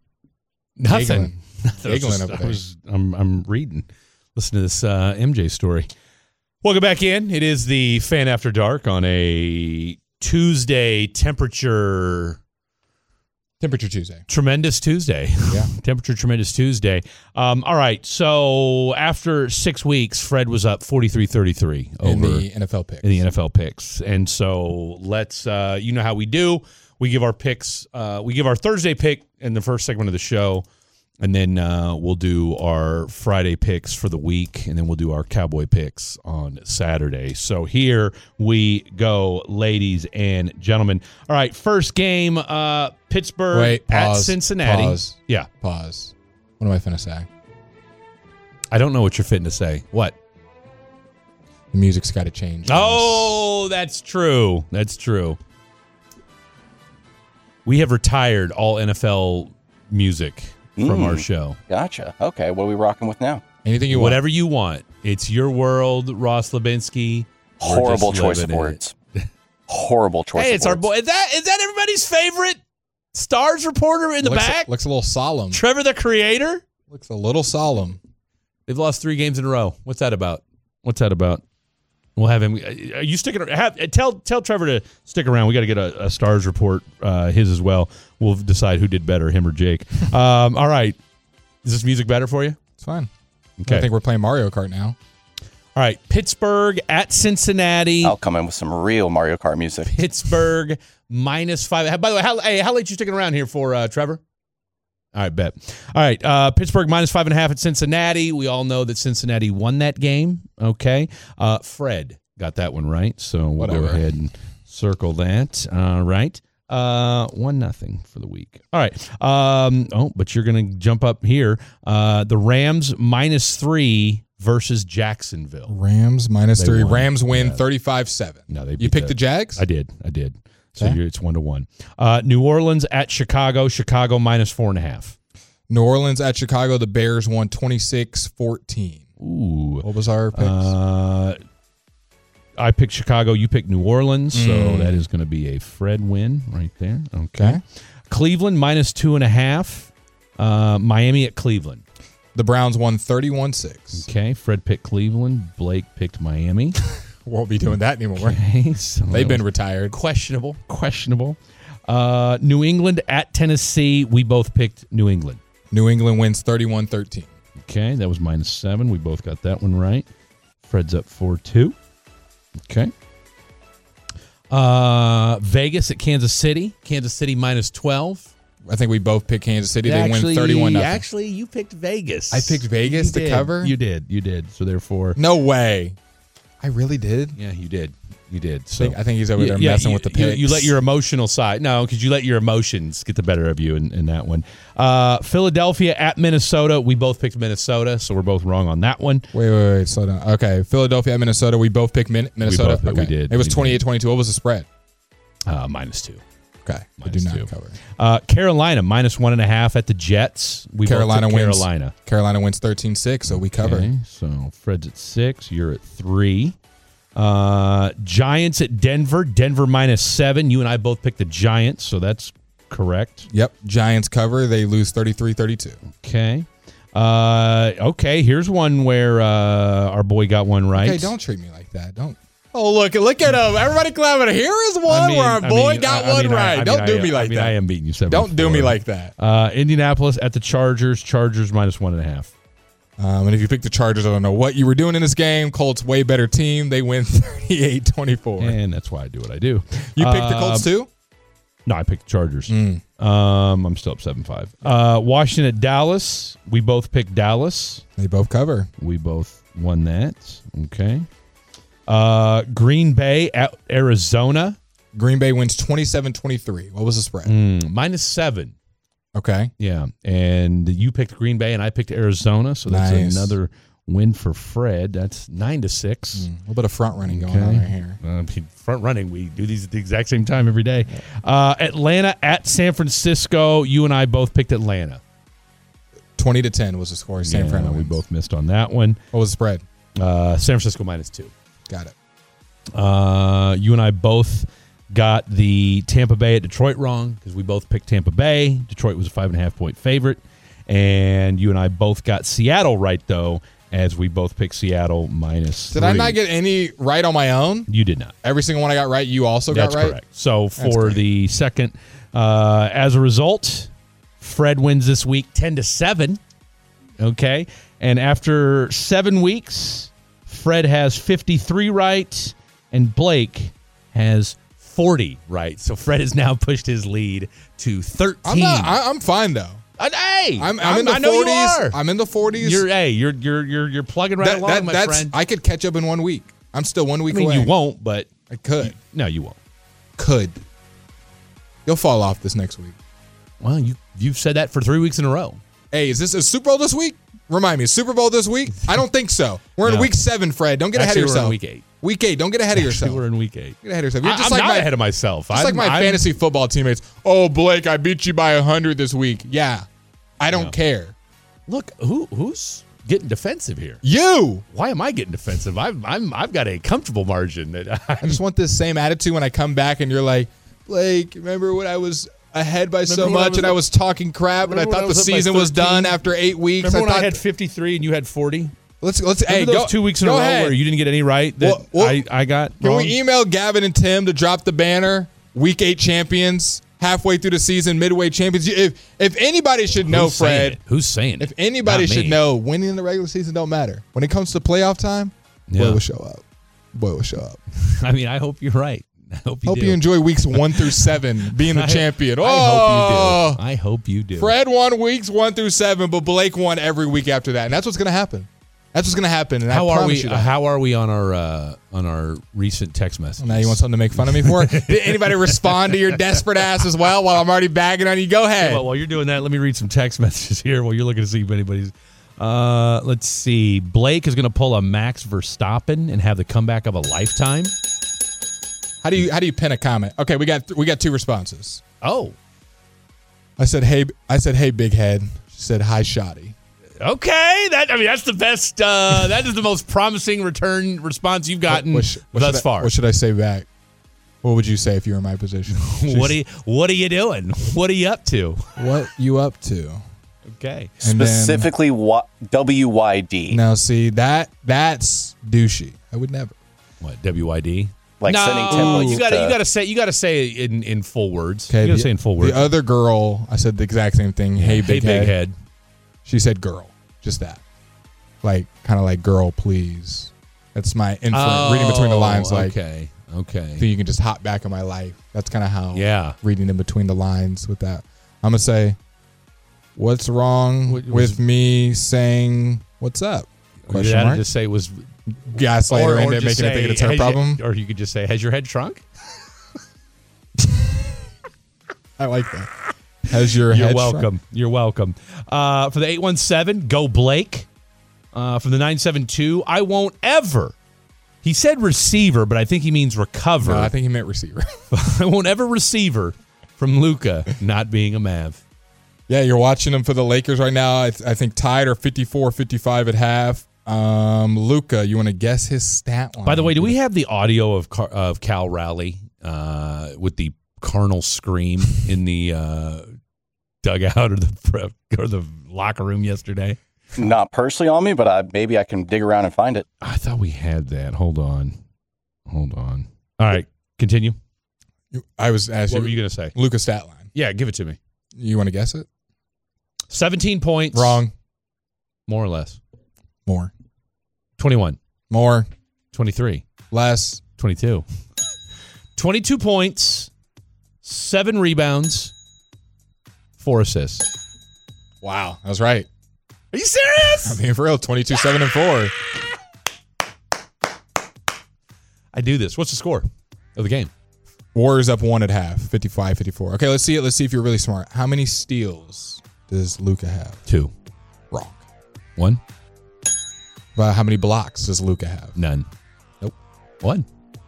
Nothing. Giggling, Giggling just, over I there. was, I'm, I'm reading. Listen to this uh, M J story. Welcome back in. It is the Fan After Dark on a Tuesday temperature Temperature Tuesday. Tremendous Tuesday. Yeah. Temperature Tremendous Tuesday. Um, all right. So after six weeks, Fred was up forty-three thirty-three over In the N F L picks. In the N F L picks. And so let's, uh, you know how we do. We give our picks. Uh, we give our Thursday pick in the first segment of the show. And then uh, we'll do our Friday picks for the week, and then we'll do our Cowboy picks on Saturday. So here we go, ladies and gentlemen. All right, first game, uh, Pittsburgh Wait, pause, at Cincinnati. Pause. Yeah. Pause. What am I finna say? I don't know what you're fitting to say. What? The music's got to change. Oh, that's true. That's true. We have retired all N F L music from Mm. our show. Gotcha. Okay, what are we rocking with now? Anything you Whatever you want. It's your world, Ross Lebinsky. We're Horrible just choice living of in words. Horrible choice Hey, of it's our words. boy. Is that is that everybody's favorite Stars reporter in the looks, back? Looks a little solemn. Trevor, the creator. Looks a little solemn. They've lost three games in a row. What's that about? What's that about? We'll have him. Are you sticking? Have, tell tell Trevor to stick around. We got to get a, a Stars report, uh, his as well. We'll decide who did better, him or Jake. um, all right. Is this music better for you? It's fine. Okay. I think we're playing Mario Kart now. All right. Pittsburgh at Cincinnati. I'll come in with some real Mario Kart music. Pittsburgh minus five. By the way, how, hey, how late you sticking around here for, uh, Trevor? All right, bet. All right, uh, Pittsburgh minus five and a half at Cincinnati. We all know that Cincinnati won that game. Okay. Uh, Fred got that one right, so we'll Whatever. go ahead and circle that. All right. Uh, one nothing for the week. All right. Um, oh, but you're going to jump up here. Uh, the Rams minus three versus Jacksonville. Rams minus They three. won. Rams win Yeah. thirty-five seven. No, they You beat picked the Jags? I did. I did. So Okay. you're, it's one to one. Uh, New Orleans at Chicago. Chicago minus four and a half. New Orleans at Chicago. The Bears won twenty-six fourteen. Ooh. What was our picks? Uh, I picked Chicago. You picked New Orleans. So Mm. that is going to be a Fred win right there. Okay. Okay. Cleveland minus two and a half. Uh, Miami at Cleveland. The Browns won thirty-one six. Okay. Fred picked Cleveland. Blake picked Miami. Won't be doing that anymore. Okay. So They've that been was retired. questionable. Questionable. Uh, New England at Tennessee. We both picked New England. New England wins thirty-one thirteen. Okay, that was minus seven. We both got that one right. Fred's up four two. Okay. Uh, Vegas at Kansas City. Kansas City minus twelve. I think we both picked Kansas City. They Actually- win thirty-one nothing. Actually, you picked Vegas. I picked Vegas You to did. cover? You did. You did. So therefore, No way. I really did. yeah, you did. You did. I So think, I think he's over there Yeah, messing you, with the you- picks. You, let your emotional side. No, because you let your emotions get the better of you in, in that one. Uh, Philadelphia at Minnesota. We both picked Minnesota, so we're both wrong on that one. Wait, wait, wait. Slow down. Okay. Philadelphia at Minnesota. We both picked Min- Minnesota. both- we okay. did. It was We did. twenty-eight twenty-two. What was the spread? Uh, minus two. Okay. I do Minus not two. cover. Uh, Carolina minus one and a half at the Jets. We both Carolina took wins. Carolina. Carolina wins thirteen six, so we cover. Okay, so Fred's at six. You're at three. Uh, Giants at Denver. Denver minus seven. You and I both picked the Giants, so that's correct. Yep. Giants cover. They lose thirty-three thirty-two. Okay. Uh, okay. Here's one where uh, our boy got one right. Okay, don't treat me like that. Don't. Oh, look, look at him. Everybody clapping. Here is one I mean- where our I boy mean, got I- I one mean, I- right. I mean, don't do I- me like I mean, that. I am beating you seven. Don't do me like that. Uh, Indianapolis at the Chargers. Chargers minus one and a half. Um, and if you pick the Chargers, I don't know what you were doing in this game. Colts, way better team. They win thirty-eight twenty-four. And that's why I do what I do. You picked the Uh, Colts too? No, I picked the Chargers. Mm. Um, I'm still up seven five. Uh, Washington at Dallas. We both picked Dallas. They both cover. We both won that. Okay. Uh, Green Bay at Arizona. Green Bay wins twenty-seven twenty-three. What was the spread? Mm, minus seven. Okay. Yeah. And you picked Green Bay and I picked Arizona. So that's Nice. another win for Fred. That's nine to six. Mm, a little bit of front running going on right here. Uh, front running. We do these at the exact same time every day. Uh, Atlanta at San Francisco. You and I both picked Atlanta. twenty to ten was the score. San Yeah, Fran we wins. both missed on that one. What was the spread? Uh, San Francisco minus two. Got it. Uh, you and I both got the Tampa Bay at Detroit wrong because we both picked Tampa Bay. Detroit was a five and a half point favorite. And you and I both got Seattle right, though, as we both picked Seattle minus Did three. I not get any right on my own? You did not. Every single one I got right, you also That's got right? correct. So for great. the second Uh, as a result, Fred wins this week ten to seven. Okay. And after seven weeks, Fred has fifty-three right and Blake has forty right. So Fred has now pushed his lead to thirteen. I'm, not, I, I'm fine, though. Uh, hey, I'm, I'm in the I know forties. You are. I'm in the forties. You're, hey, you're, you're, you're, you're plugging right that, along, that, my that's, friend. I could catch up in one week. I'm still one week I mean, away. you won't, but I could. You, no, you won't. Could. You'll fall off this next week. Well, you, you've said that for three weeks in a row. Hey, is this a Super Bowl this week? Remind me, Super Bowl this week? I don't think so. We're in No. week seven, Fred. Don't get Actually, ahead of we're yourself. in week eight. Week eight. Don't get ahead of yourself. Actually, we're in week eight. Get ahead of yourself. You're I, just I'm like not my, ahead of myself. Just I'm, like my I'm, fantasy football teammates. Oh, Blake, I beat you by one hundred this week. Yeah. I don't Yeah. care. Look, who who's getting defensive here? You. Why am I getting defensive? I'm I'm I've got a comfortable margin. That I'm, I just want this same attitude when I come back and you're like, Blake, remember when I was ahead by so Remember when I much was and I was talking crap and I Remember when thought I the was up by season was thirteen? done after eight weeks? Remember when thought, I had fifty-three and you had forty? Let's let's Remember hey those go, two weeks in a go row ahead. where you didn't get any right that Well, well, I, I got Can wrong? we email Gavin and Tim to drop the banner? Week eight champions, halfway through the season, midway champions. If if anybody should know, Who's saying Fred, it? Who's saying if it? anybody Not should me. know, winning in the regular season don't matter. When it comes to playoff time, Yeah. boy will show up. Boy will show up. I mean, I hope you're right. I hope you Hope do. you enjoy weeks one through seven being the I- champion. I oh, hope you do. I hope you do. Fred won weeks one through seven, but Blake won every week after that, and that's what's going to happen. That's what's going to happen. And how I are promise we? you that. Uh, how are we on our uh, on our recent text messages? Now you want something to make fun of me for? Did anybody respond to your desperate ass as well while I'm already bagging on you? Go ahead. Well, while you're doing that, let me read some text messages here while you're looking to see if anybody's. Uh, let's see. Blake is going to pull a Max Verstappen and have the comeback of a lifetime. How do you how do you pin a comment? Okay, we got we got two responses. Oh, I said hey I said hey big head. She said hi shoddy. okay. That I mean, that's the best. Uh, that is the most promising return response you've gotten What, sh- what thus should I- far. What should I say back? What would you say if you were in my position? What are you, What are you doing? What are you up to? What you up to? Okay. And then- Specifically, y- W Y D. Now see that that's douchey. I would never. What W I D? Like no, sending templates you gotta to- you gotta say you gotta say it in in full words. Okay, you gotta the, say in full words. the other girl, I said the exact same thing. Hey hey, big, big head. head. She said girl. Just that. Like kind of like girl, please. That's my inference. Reading between the lines, like okay, okay. so you can just hop back in my life. That's kind of how. Yeah. Reading in between the lines with that. I'm gonna say, what's wrong What- with me saying what's up? Question Yeah, mark. just say it was Gaslight her into just making her say, think it's her has problem. your- or you could just say, "Has your head shrunk?" I like that. Has your You're head welcome. shrunk? You're welcome. Uh, for the eight one seven, go Blake. Uh, from the nine seven two, I won't ever. He said receiver, but I think he means recover. No, I think he meant receiver. I won't ever receiver from Luka not being a Mav. Yeah, you're watching them for the Lakers right now. I, th- I think tied or fifty-four fifty-five at half. Um, Luka, you want to guess his stat line? By the way, do we have the audio of Car- of Cal Raleigh uh, with the carnal scream in the uh, dugout or the or the locker room yesterday? Not personally on me, but I, maybe I can dig around and find it. I thought we had that. Hold on, hold on. All right, continue. You- I was asking. What were you going to say? Luka stat line. Yeah, give it to me. You want to guess it? seventeen points. Wrong. More or less. More. twenty-one. More. twenty-three. Less. twenty-two. twenty-two points, seven rebounds, four assists. Wow, I was right. Are you serious? I mean, for real, twenty-two, seven, and four. I do this. What's the score of the game? Warriors up one at half, fifty-five fifty-four. Okay, let's see it. Let's see if you're really smart. How many steals does Luka have? Two. Wrong. One? But how many blocks does Luka have? None. Nope. One.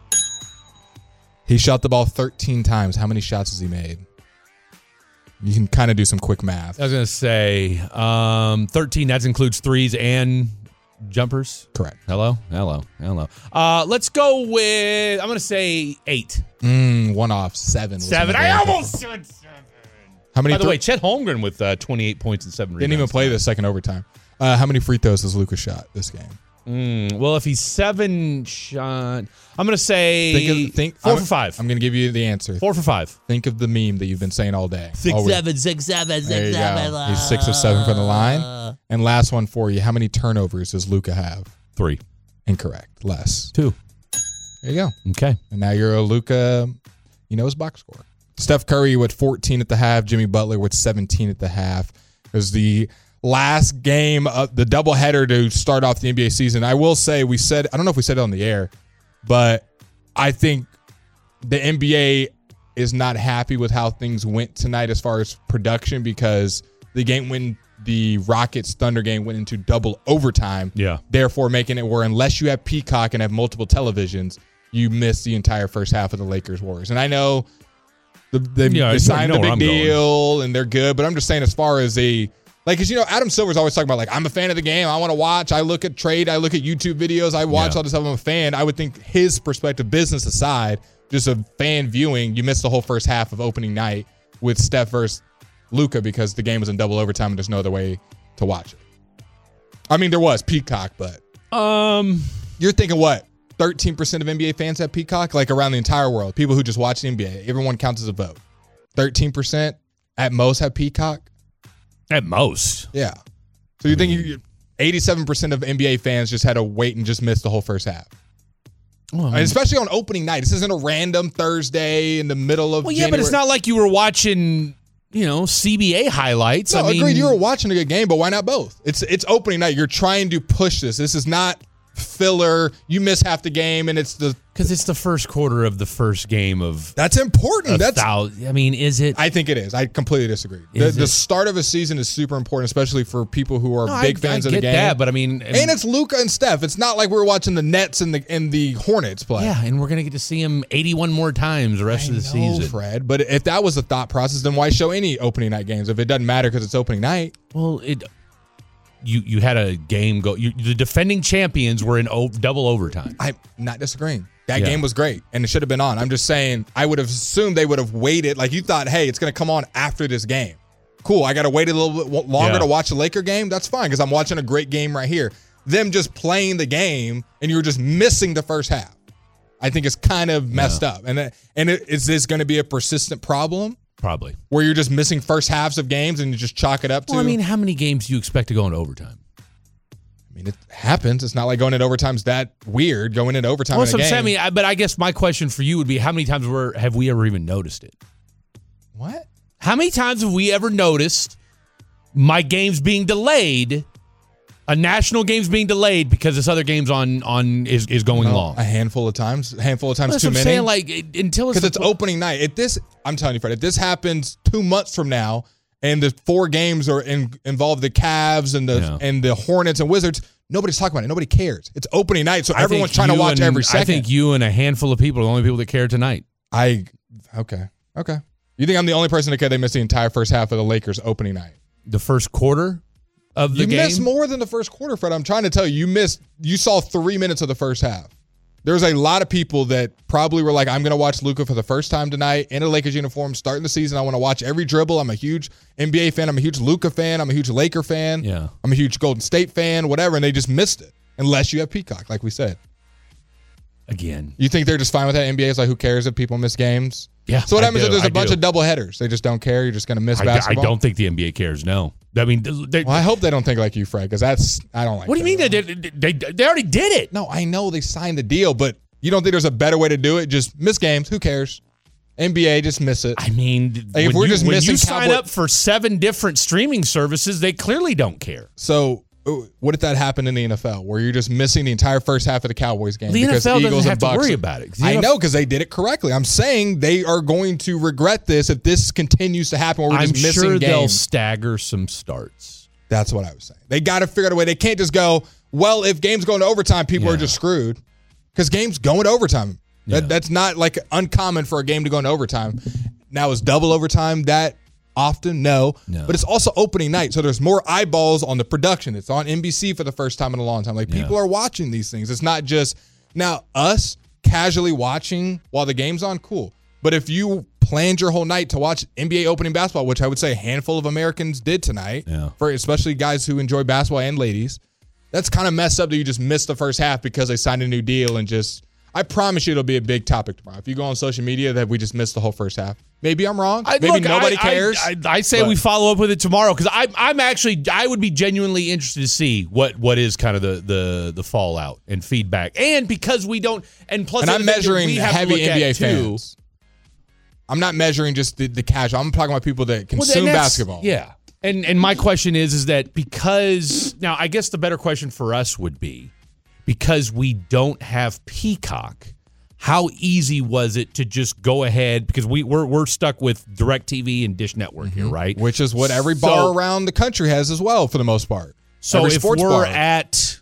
He shot the ball thirteen times. How many shots has he made? You can kind of do some quick math. I was going to say um, thirteen. That includes threes and jumpers. Correct. Hello? Hello. Hello. Uh, let's go with, I'm going to say eight. Mm, one off. Seven. was Seven. another I one. almost said seven. How many? By the thro- way, Chet Holmgren with uh, twenty-eight points and seven rebounds. Didn't even play tonight. the second overtime. Uh, how many free throws has Luka shot this game? Mm, well, if he's seven shot, I'm going to say Think of, think, 4 I'm, for five. I'm going to give you the answer. four for five. Think of the meme that you've been saying all day. Six, All week. seven, six, seven, There six, you seven. go. He's six of seven from the line. And last one for you. How many turnovers does Luka have? Three. Incorrect. Less. Two. There you go. Okay. And now you're a Luka, you know his box score. Steph Curry with fourteen at the half. Jimmy Butler with seventeen at the half. It was the last game of the doubleheader to start off the N B A season. I will say, we said, I don't know if we said it on the air, but I think the N B A is not happy with how things went tonight as far as production, because the game when the Rockets Thunder game went into double overtime. Yeah. Therefore making it where unless you have Peacock and have multiple televisions, you miss the entire first half of the Lakers Warriors. And I know the, the, Yeah, they I signed know the where big I'm deal and they're good, but I'm just saying as far as a like, because, you know, Adam Silver's always talking about, like, I'm a fan of the game. I want to watch. I look at trade. I look at YouTube videos. I watch Yeah. all this stuff. I'm a fan. I would think his perspective, business aside, just a fan viewing, you missed the whole first half of opening night with Steph versus Luka because the game was in double overtime and there's no other way to watch it. I mean, there was Peacock, but Um, you're thinking what? thirteen percent of N B A fans have Peacock? Like around the entire world. People who just watch the N B A. Everyone counts as a vote. thirteen percent at most have Peacock? At most. Yeah. So you think you, eighty-seven percent of N B A fans just had to wait and just miss the whole first half? Well, I mean- And especially on opening night. This isn't a random Thursday in the middle of Well, yeah, January. but it's not like you were watching, you know, C B A highlights. No, I mean, agreed. You were watching a good game, but why not both? It's it's opening night. You're trying to push this. This is not filler. You miss half the game, and it's the because it's the first quarter of the first game of. That's important. a That's thou- I mean, is it? I think it is. I completely disagree. The, Is the it? start of a season is super important, especially for people who are No, big I- fans I of the get game. that, but I mean, and it's Luka and Steph. It's not like we're watching the Nets and the and the Hornets play. Yeah, and we're gonna get to see him eighty-one more times the rest of the No, season. Fred. But if that was the thought process, then why show any opening night games if it doesn't matter because it's opening night? Well, it. You you had a game go. You, the defending champions were in o- double overtime. I'm not disagreeing. That Yeah. game was great, and it should have been on. I'm just saying, I would have assumed they would have waited. Like you thought, hey, it's going to come on after this game. Cool, I got to wait a little bit w- longer Yeah. to watch the Laker game. That's fine because I'm watching a great game right here. Them just playing the game, and you were just missing the first half. I think it's kind of messed up. And it- and it, is this going to be a persistent problem Probably. where you're just missing first halves of games and you just chalk it up to? Well, I mean, how many games do you expect to go into overtime? I mean, it happens. It's not like going into overtime's that weird. Going into overtime Well, in a so I'm game. saying, I mean, I- but I guess my question for you would be: how many times were have we ever even noticed it? What? How many times have we ever noticed my games being delayed? A national game's being delayed because this other game's on on is, is going No, long. A handful of times. A handful of times That's too what I'm many. saying. Like it- until it's Because it's opening night. If this, I'm telling you, Fred, if this happens two months from now, and the four games are in, involve the Cavs and the Yeah. and the Hornets and Wizards, nobody's talking about it. Nobody cares. It's opening night, so I everyone's think trying to you watch and- every second. I think you and a handful of people are the only people that care tonight. I okay, okay. You think I'm the only person that care? They missed the entire first half of the Lakers opening night. The first quarter of the You game. missed more than the first quarter, Fred. I'm trying to tell you, you missed. You saw three minutes of the first half. There's a lot of people that probably were like, I'm going to watch Luka for the first time tonight in a Lakers uniform, starting the season. I want to watch every dribble. I'm a huge N B A fan. I'm a huge Luka fan. I'm a huge Laker fan. Yeah. I'm a huge Golden State fan, whatever. And they just missed it unless you have Peacock, like we said. Again. You think they're just fine with that? N B A is like, who cares if people miss games? Yeah, So what I happens do, if there's I a bunch do. of double headers? They just don't care. You're just going to miss I, I basketball? don't think the N B A cares. No. I mean, they, Well, I hope they don't think like you, Fred, because that's, I don't like what do you that. mean? They, they, they, they already did it. No, I know they signed the deal, but you don't think there's a better way to do it? Just miss games. Who cares? N B A, just miss it. I mean, Like, if when we're you, just when missing you sign Cowboy- up for seven different streaming services, they clearly don't care. So, uh, what if that happened in the N F L, where you're just missing the entire first half of the Cowboys game? The N F L because doesn't Eagles have and to Bucks worry are- about it, 'cause the I N F L know, because they did it correctly. I'm saying they are going to regret this if this continues to happen, where we're I'm just missing sure they'll games. stagger some starts. That's what I was saying. They got to figure out a way. They can't just go, well, if games go into overtime, people Yeah. are just screwed. Because games go into overtime. Yeah. That, that's not like uncommon for a game to go into overtime. Now, is double overtime that often? No. No. But it's also opening night. So there's more eyeballs on the production. It's on N B C for the first time in a long time. Like, Yeah. people are watching these things. It's not just, now, us casually watching while the game's on, cool. But if you planned your whole night to watch N B A opening basketball, which I would say a handful of Americans did tonight, Yeah. for especially guys who enjoy basketball and ladies, that's kind of messed up that you just missed the first half because they signed a new deal and just. I promise you it'll be a big topic tomorrow. If you go on social media that we just missed the whole first half. Maybe I'm wrong. I, Maybe look, nobody I, cares. I, I, I say but. we follow up with it tomorrow because I'm I'm actually I would be genuinely interested to see what, what is kind of the, the the fallout and feedback, and because we don't and plus and I'm measuring we have heavy N B A too, fans. I'm not measuring just the, the casual. I'm talking about people that consume well, basketball. Yeah, and and my question is is that because now I guess the better question for us would be because we don't have Peacock. How easy was it to just go ahead because we we're we're stuck with DirecTV and Dish Network mm-hmm. here, right? Which is what every bar so, around the country has as well, for the most part. So every if we're bar. at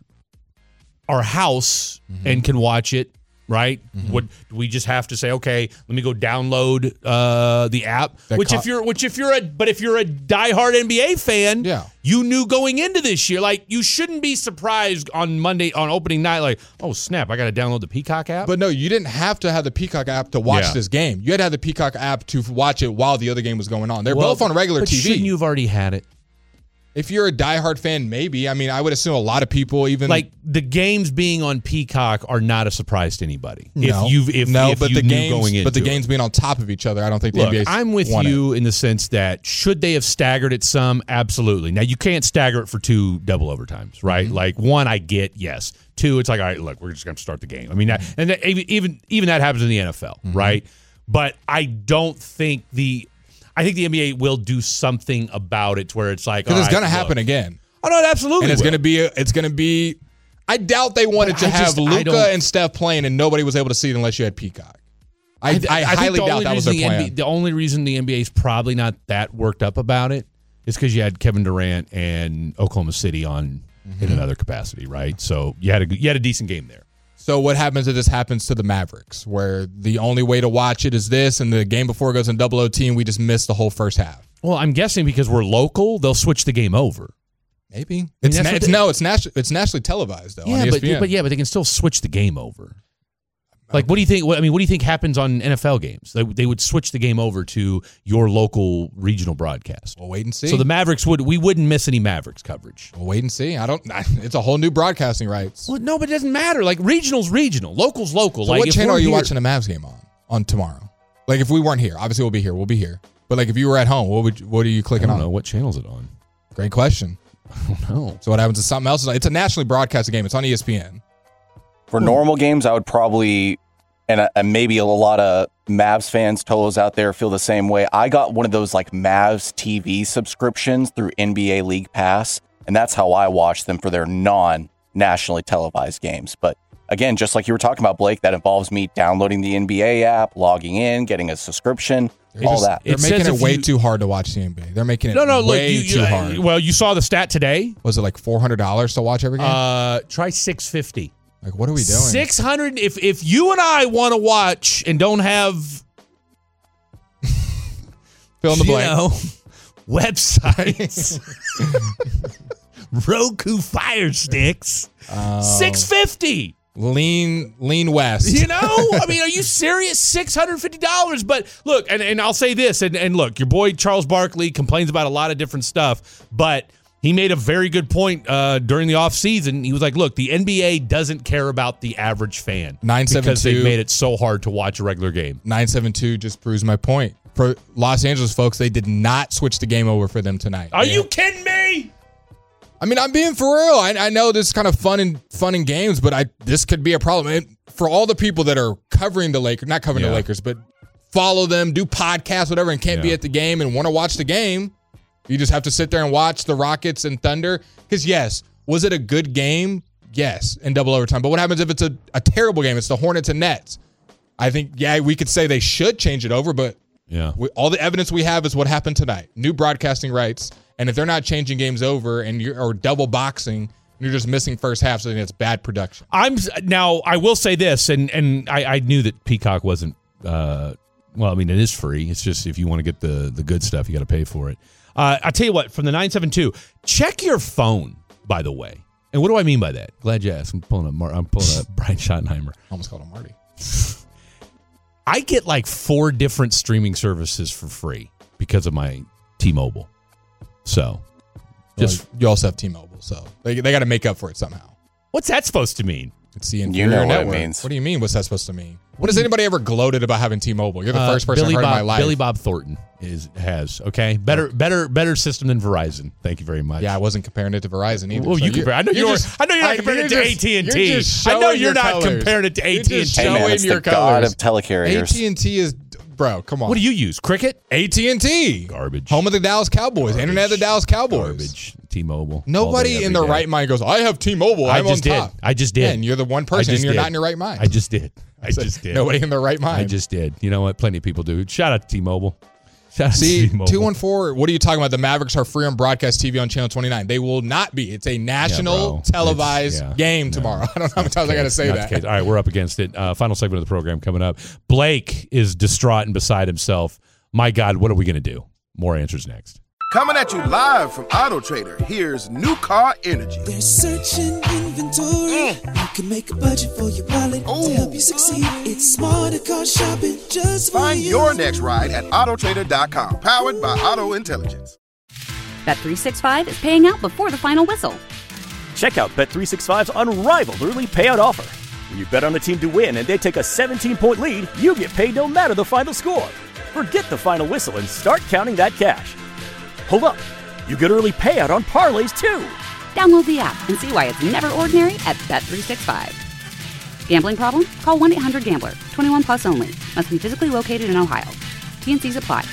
our house mm-hmm. and can watch it, right? Mm-hmm. Would we just have to say, okay, let me go download uh, the app? That which co- if you're which if you're a but if you're a diehard N B A fan, yeah. you knew going into this year, like you shouldn't be surprised on Monday on opening night, like, oh snap, I got to download the Peacock app. But no, you didn't have to have the Peacock app to watch yeah. this game. You had to have the Peacock app to watch it while the other game was going on. They're well, both on regular but T V. Shouldn't you have already had it? If you're a diehard fan, maybe. I mean, I would assume a lot of people even like the games being on Peacock are not a surprise to anybody. No, if you if no, if but you the knew games, going into but the it. games being on top of each other, I don't think the Look, N B A. I'm with you it. in the sense that should they have staggered it some? Absolutely. Now you can't stagger it for two double overtimes, right? Mm-hmm. Like one, I get yes. Two, it's like all right, look, we're just going to start the game. I mean, that, and that, even even that happens in the N F L, mm-hmm. right? But I don't think the. I think the N B A will do something about it to where it's like because it's right, going to happen again. Oh no, it absolutely. And it's will. going to be. It's going to be. I doubt they wanted but to I have just, Luka and Steph playing, and nobody was able to see it unless you had Peacock. I, I, I, I highly doubt that was their the plan. N B A, the only reason the N B A is probably not that worked up about it is because you had Kevin Durant and Oklahoma City on mm-hmm. in another capacity, right? So you had a you had a decent game there. So what happens if this happens to the Mavericks, where the only way to watch it is this, and the game before goes in double O T, and we just miss the whole first half? Well, I'm guessing because we're local, they'll switch the game over. Maybe I mean, it's, na- it's they, no, it's national. It's nationally televised though. Yeah, on E S P N. but but yeah, but they can still switch the game over. Like, what do you think? What, I mean, what do you think happens on N F L games? They, they would switch the game over to your local regional broadcast. We'll wait and see. So the Mavericks would we wouldn't miss any Mavericks coverage. We'll wait and see. I don't. It's a whole new broadcasting rights. Well, no, but it doesn't matter. Like regional's regional, local's local. So like, what if channel are you here, watching the Mavs game on on tomorrow? Like if we weren't here, obviously we'll be here. We'll be here. But like if you were at home, what would you, what are you clicking I don't on? know what channel's it on. Great question. I don't know. So what happens if something else is? It's a nationally broadcasted game. It's on E S P N. For hmm. normal games, I would probably. And, and maybe a lot of Mavs fans, Tolos out there feel the same way. I got one of those like Mavs T V subscriptions through N B A League Pass, and that's how I watch them for their non-nationally televised games. But again, just like you were talking about, Blake, that involves me downloading the N B A app, logging in, getting a subscription, They're all just, that. They're It making says it way you, too hard to watch the N B A. They're making it no, no, way look, you, too you, hard. Well, you saw the stat today. Was it like four hundred dollars to watch every game? Uh, try six fifty. Like, what are we doing? six hundred If if you and I want to watch and don't have fill in the you blank know, websites, Roku Fire Sticks, Oh. six fifty. Lean, lean west. You know, I mean, are you serious? six hundred fifty dollars. But look, and, and I'll say this, and, and look, your boy Charles Barkley complains about a lot of different stuff, but he made a very good point uh, during the offseason. He was like, look, the N B A doesn't care about the average fan nine seven two because they've made it so hard to watch a regular game. nine seven two just proves my point. For Los Angeles folks, they did not switch the game over for them tonight. Are yeah. you kidding me? I mean, I'm being for real. I, I know this is kind of fun and fun in games, but I this could be a problem. And for all the people that are covering the Lakers, not covering Yeah. the Lakers, but follow them, do podcasts, whatever, and can't Yeah. be at the game and want to watch the game, you just have to sit there and watch the Rockets and Thunder. Because, yes, was it a good game? Yes, in double overtime. But what happens if it's a, a terrible game? It's the Hornets and Nets. I think, yeah, we could say they should change it over, but yeah, we, all the evidence we have is what happened tonight. New broadcasting rights. And if they're not changing games over and you're or double boxing, you're just missing first half, so then it's bad production. I'm now. I will say this, and and I, I knew that Peacock wasn't. Uh, well, I mean, it is free. It's just if you want to get the the good stuff, you got to pay for it. Uh, I tell you what, from the nine seven two, check your phone. By the way, and what do I mean by that? Glad you asked. I'm pulling up. Mar- I'm pulling up Brian Schottenheimer. Almost called him Marty. I get like four different streaming services for free because of my T-Mobile. So, Just well, you also have T-Mobile, so they they got to make up for it somehow. What's that supposed to mean? It's the inferior You know what it network. means. What do you mean? What's that supposed to mean? When has anybody ever gloated about having T-Mobile? You're the Uh, first person Billy I've heard Bob, in my life. Billy Bob Thornton is has okay better better better system than Verizon. Thank you very much. Yeah, I wasn't comparing it to Verizon either. Well, so you compare. I know you're. just- I know you're not I- comparing it to you're A just- T and you're T. just I know showing you're your not colors. comparing it to You're A T and just T. Hey, man, showing it's your the god colors. of telecarriers. A T and T is, bro. Come on. What do you use? Cricket? A T and T, Garbage. home of the Dallas Cowboys, Garbage. internet of the Dallas Cowboys. Garbage. T-Mobile. Nobody All day, in every their day. right mind goes, I have T-Mobile. I I'm just on did. top. I just did. Yeah, and you're the one person, I and just you're did. not in your right mind. I just did. I said, just did. Nobody in their right mind. I just did. You know what? Plenty of people do. Shout out to T-Mobile. Shout out See, to T-Mobile. two one four, what are you talking about? The Mavericks are free on broadcast T V on Channel twenty-nine. They will not be. It's a national bro. televised It's- yeah. game No. tomorrow. I don't know how many times I got to say Not that. the case. All right, we're up against it. Uh, final segment of the program coming up. Blake is distraught and beside himself. My God, what are we going to do? More answers next. Coming at you live from Auto Trader, here's New Car Energy. There's searching inventory. You can make a budget for your wallet to help you succeed. It's smarter car shopping just for Find you. your next ride at auto trader dot com, powered by Auto Intelligence. Bet three sixty-five is paying out before the final whistle. Check out Bet three sixty-five's unrivaled early payout offer. When you bet on a team to win and they take a seventeen-point lead, you get paid no matter the final score. Forget the final whistle and start counting that cash. Hold up. You get early payout on parlays, too. Download the app and see why it's never ordinary at Bet three sixty-five. Gambling problem? Call one eight hundred gambler. twenty-one plus only. Must be physically located in Ohio. T and Cs apply.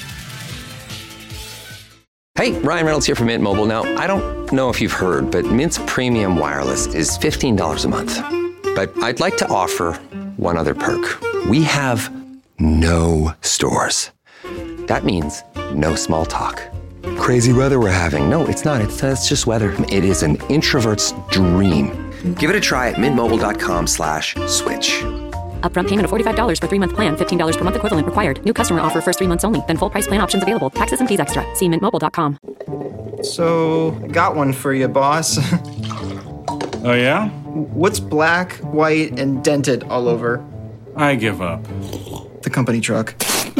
Hey, Ryan Reynolds here from Mint Mobile. Now, I don't know if you've heard, but Mint's premium wireless is fifteen dollars a month. But I'd like to offer one other perk. We have no stores. That means no small talk. Crazy weather we're having. No, it's not. It's, uh, it's just weather. It is an introvert's dream. Give it a try at mintmobile.com slash switch. Upfront payment of forty-five dollars for three-month plan, fifteen dollars per month equivalent required. New customer offer first three months only, then full price plan options available. Taxes and fees extra. See mint mobile dot com. So, got one for you, boss. Oh, yeah? What's black, white, and dented all over? I give up. The company truck.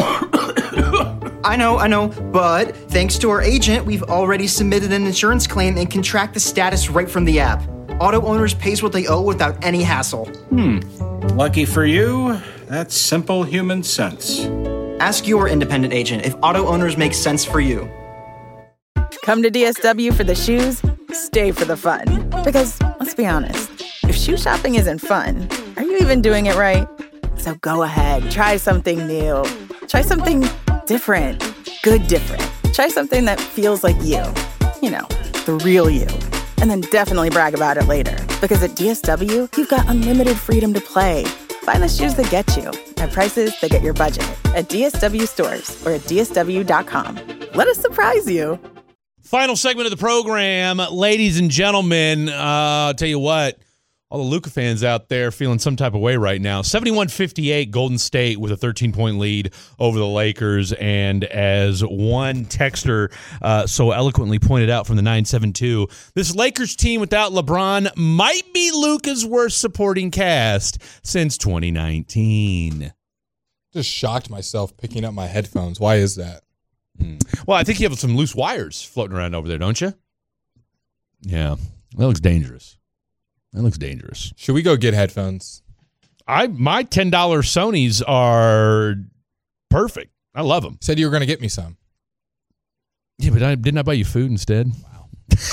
I know, I know, but thanks to our agent, we've already submitted an insurance claim and can track the status right from the app. Auto owners pays what they owe without any hassle. Hmm. Lucky for you, that's simple human sense. Ask your independent agent if auto owners make sense for you. Come to D S W for the shoes, stay for the fun. Because, let's be honest, if shoe shopping isn't fun, are you even doing it right? So go ahead, try something new. Try something different. Good different. Try something that feels like you. You know, the real you. And then definitely brag about it later. Because at D S W, you've got unlimited freedom to play. Find the shoes that get you at prices that get your budget at D S W stores or at D S W dot com. Let us surprise you. Final segment of the program, ladies and gentlemen. Uh, I'll tell you what, all the Luka fans out there feeling some type of way right now. seventy-one fifty-eight, Golden State with a thirteen-point lead over the Lakers. And as one texter uh, so eloquently pointed out from the nine seven two, this Lakers team without LeBron might be Luka's worst supporting cast since twenty nineteen. Just shocked myself picking up my headphones. Why is that? Well, I think you have some loose wires floating around over there, don't you? Yeah, that looks dangerous. That looks dangerous. Should we go get headphones? I my ten dollars Sonys are perfect. I love them. Said you were going to get me some. Yeah, but I, didn't I buy you food instead? Wow.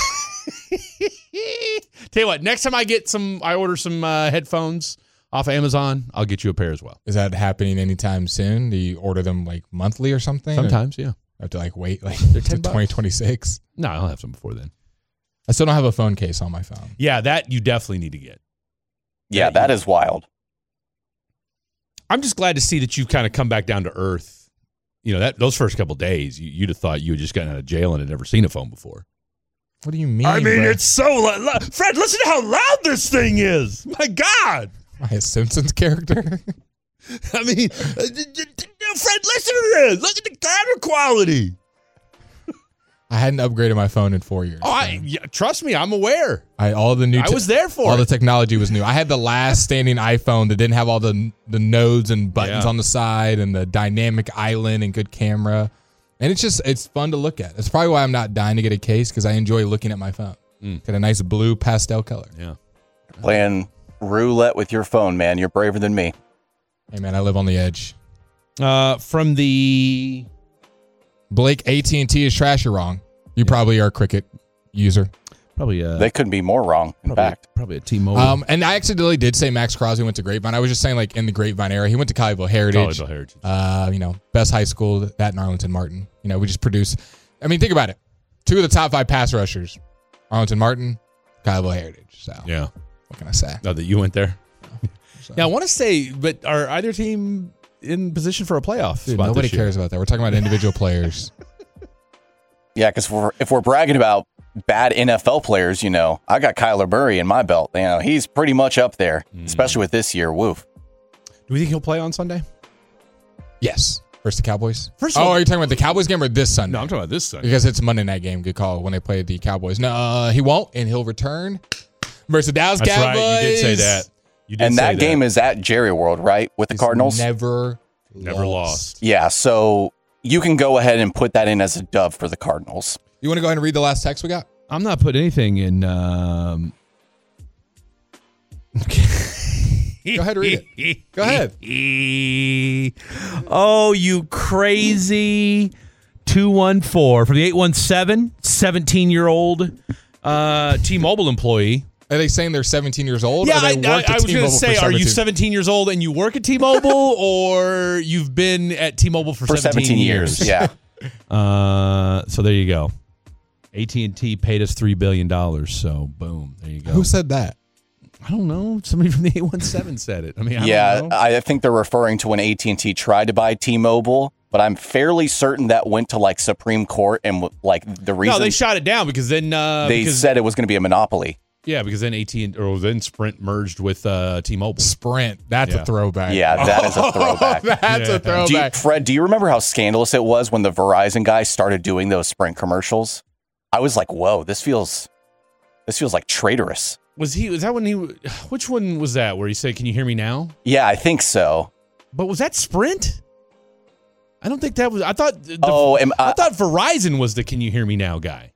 Tell you what, next time I get some, I order some uh, headphones off Amazon, I'll get you a pair as well. Is that happening anytime soon? Do you order them like monthly or something? Sometimes, or yeah. I have to like wait like They're to ten bucks. twenty twenty-six? No, I'll have some before then. I still don't have a phone case on my phone. Yeah, that you definitely need to get. Yeah, that is wild. I'm just glad to see that you've kind of come back down to earth. You know, that those first couple of days, you, you'd have thought you had just gotten out of jail and had never seen a phone before. What do you mean? I mean, bro? it's so loud. Fred, listen to how loud this thing is. My God. Am I a Simpsons character? I mean, uh, d- d- d- Fred, listen to this. Look at the camera quality. I hadn't upgraded my phone in four years. Oh, I, yeah, trust me, I'm aware. I all the new. I was there for all it. the technology was new. I had the last standing iPhone that didn't have all the the nodes and buttons Yeah. on the side and the dynamic island and good camera. And it's just, it's fun to look at. That's probably why I'm not dying to get a case, because I enjoy looking at my phone. Mm. Got a nice blue pastel color. Yeah. Playing roulette with your phone, man. You're braver than me. Hey, man, I live on the edge. Uh, from the... Blake, A T and T is trash or wrong. You yeah. probably are a Cricket user. Probably. Uh, they couldn't be more wrong, in probably, fact. Probably a T-Mobile. Um, and I accidentally did say Max Crosby went to Grapevine. I was just saying, like, in the Grapevine era. He went to Colleyville Heritage. Colleyville Heritage. Uh, you know, best high school, that in Arlington Martin. You know, we just produce. I mean, think about it. Two of the top five pass rushers. Arlington Martin, Colleyville Heritage. So, yeah. What can I say? Oh, that you went there? So. Yeah, I want to say, but are either team in position for a playoff Dude, spot nobody this year? cares about that. We're talking about individual players. Yeah, because if we're, if we're bragging about bad N F L players, you know, I got Kyler Murray in my belt. You know, he's pretty much up there, mm. especially with this year. Woof. Do we think he'll play on Sunday? Yes. Versus the Cowboys? First oh, all, are you talking about the Cowboys game or this Sunday? No, I'm talking about this Sunday. Because it's a Monday night game. Good call when they play the Cowboys. No, uh, he won't, and he'll return versus the Dallas That's Cowboys. Right. You did say that. You did and say that, that game is at Jerry World, right? With the it's Cardinals? Never Never lost. lost. Yeah, so you can go ahead and put that in as a dub for the Cardinals. You want to go ahead and read the last text we got? I'm not putting anything in. Um... Go ahead, read it. Go ahead. Oh, you crazy. two one four from the eight one seven, seventeen-year-old uh, T-Mobile employee. Are they saying they're seventeen years old? Yeah, or they I, worked I, at I was going to T-Mobile say, for are you seventeen seventeen years old and you work at T-Mobile, or you've been at T-Mobile for, For seventeen, seventeen years, yeah. Uh, so there you go. A T and T paid us three billion dollars, so boom, there you go. Who said that? I don't know. Somebody from the eight one seven said it. I mean, I yeah, don't know. I think they're referring to when A T and T tried to buy T-Mobile, but I'm fairly certain that went to like Supreme Court, and like the reason No, they shot it down because then uh, they because, said it was going to be a monopoly. Yeah, because then A T and or then Sprint merged with uh, T-Mobile. Sprint, that's Yeah. a throwback. Yeah, that is a throwback. That's Yeah. a Do you, throwback. Fred, do you remember how scandalous it was when the Verizon guy started doing those Sprint commercials? I was like, whoa, this feels this feels like traitorous. Was he? Was that when he? Which one was that? Where he said, "Can you hear me now?" Yeah, I think so. But was that Sprint? I don't think that was. I thought. The, Oh, am I, I- thought Verizon was the "Can you hear me now" guy.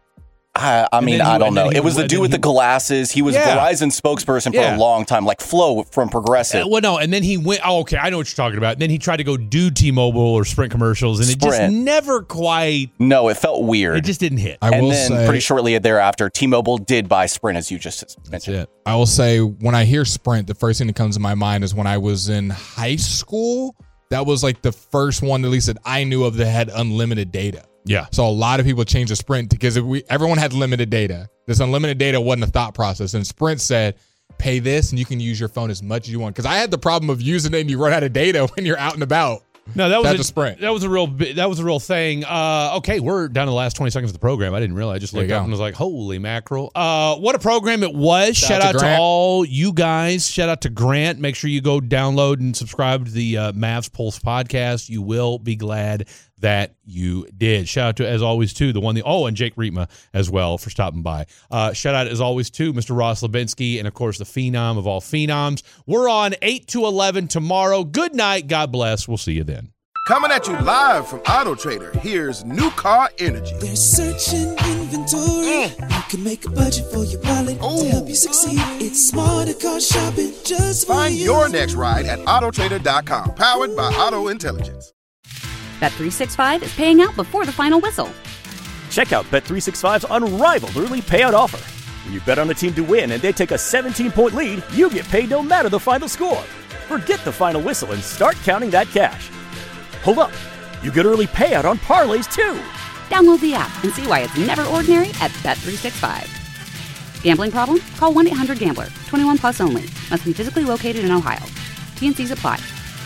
I, I And mean, then he- I don't and know. then he- It was the and dude then with he- the glasses. He was Yeah. Verizon's spokesperson for Yeah. a long time, like Flo from Progressive. Uh, well, no, and then he went. Oh, okay, I know what you're talking about. And then he tried to go do T-Mobile or Sprint commercials, and it just Sprint. never quite. No, it felt weird. It just didn't hit. I and will then say, pretty shortly thereafter, T-Mobile did buy Sprint, as you just mentioned. That's it. I will say, when I hear Sprint, the first thing that comes to my mind is when I was in high school. That was like the first one, at least that I knew of, that had unlimited data. Yeah. So a lot of people changed to Sprint because if we everyone had limited data. This unlimited data wasn't a thought process. And Sprint said, pay this and you can use your phone as much as you want. Because I had the problem of using it and you run out of data when you're out and about. No, that was That's a, a Sprint. That was a real. bi- That was a real thing. Uh, okay, we're down to the last twenty seconds of the program. I didn't realize. I just There looked you up go. and was like, "Holy mackerel!" Uh, what a program it was! Shout, Shout out out to to Grant. all you guys. Shout out to Grant. Make sure you go download and subscribe to the uh, Mavs Pulse podcast. You will be glad that you did. Shout out to, as always, to the one, the oh, and Jake Rietma as well for stopping by. Uh, shout out, as always, to Mister Ross Levinsky and, of course, the phenom of all phenoms. We're on eight to eleven tomorrow. Good night. God bless. We'll see you then. Coming at you live from Auto Trader, here's New Car Energy. There's searching inventory. You can make a budget for your wallet to help you succeed. It's smarter car shopping just for Find you. your next ride at auto trader dot com, powered by Auto Intelligence. Bet three sixty-five is paying out before the final whistle. Check out Bet three sixty-five's unrivaled early payout offer. When you bet on a team to win and they take a seventeen-point lead, you get paid no matter the final score. Forget the final whistle and start counting that cash. Hold up. You get early payout on parlays, too. Download the app and see why it's never ordinary at Bet three sixty-five. Gambling problem? Call one eight hundred gambler. twenty-one plus only. Must be physically located in Ohio. T and C's apply.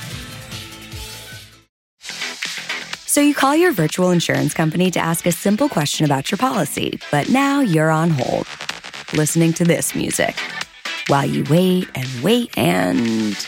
So you call your virtual insurance company to ask a simple question about your policy, but now you're on hold, listening to this music. While you wait and wait and...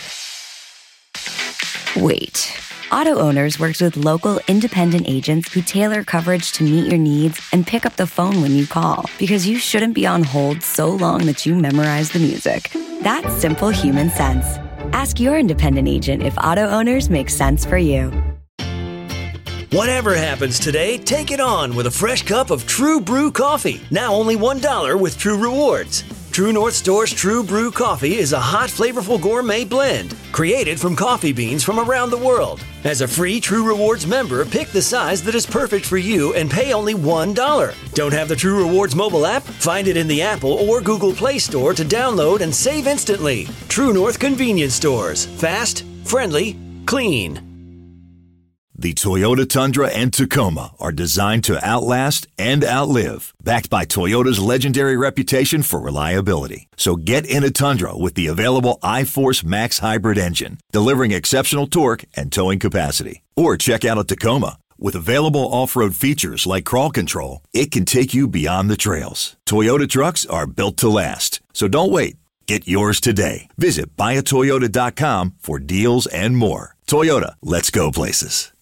wait. Auto Owners works with local independent agents who tailor coverage to meet your needs and pick up the phone when you call, because you shouldn't be on hold so long that you memorize the music. That's simple human sense. Ask your independent agent if Auto Owners makes sense for you. Whatever happens today, take it on with a fresh cup of True Brew coffee. Now only one dollar with True Rewards. True North Store's True Brew coffee is a hot, flavorful gourmet blend created from coffee beans from around the world. As a free True Rewards member, pick the size that is perfect for you and pay only one dollar. Don't have the True Rewards mobile app? Find it in the Apple or Google Play Store to download and save instantly. True North Convenience Stores. Fast, friendly, clean. The Toyota Tundra and Tacoma are designed to outlast and outlive, backed by Toyota's legendary reputation for reliability. So get in a Tundra with the available iForce Max hybrid engine, delivering exceptional torque and towing capacity. Or check out a Tacoma. With available off-road features like crawl control, it can take you beyond the trails. Toyota trucks are built to last. So don't wait. Get yours today. Visit buy a toyota dot com for deals and more. Toyota, let's go places.